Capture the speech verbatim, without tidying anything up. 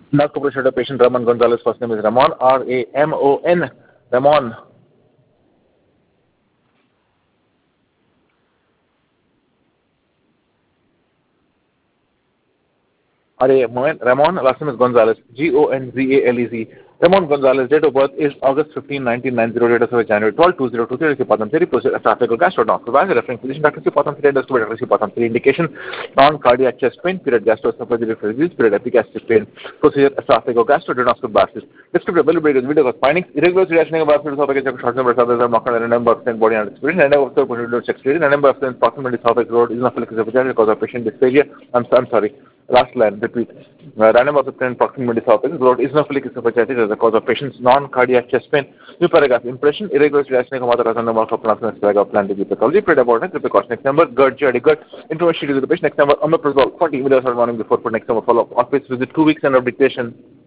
Narcopressure patient Ramon Gonzalez, first name is Ramon, R A M O N, Ramon. R A M O N, Ramon, last name is Gonzalez, G O N Z A L E Z. Ramon Gonzalez, date of birth is August fifteenth, nineteen ninety, date of service January twelfth, two thousand twenty, Sipatam Theri, procedure esophageal gastroenteroscopy, referring physician Doctor Sipatam Theri, endoscopy Doctor Sipatam Theri, indication non-cardiac chest pain, period gastroesophageal disease, period epigastric pain, procedure esophageal gastroenteroscopy basis. Descriptive availability video of findings, irregular reaction of vascular esophageal short number of others are marked and number of body and experience, and number of potential sex and number of proximal esophageal road is not esophageal cause of patient dysphagia. I'm, I'm sorry. Last line, repeat. Uh, random of the ten proximal esophageal growth is eosinophilic esophagitis as a cause of patient's non-cardiac chest pain. New paragraph, impression, irregular reaction of mother as a number of pronouncement paragraph plan to be pathology, prayed about it, precaution. Next number, GERD, G I D, GERD, information to the patient. Next number, omeprazole, forty milligrams per morning before for next number follow-up. Office visit two weeks and of dictation.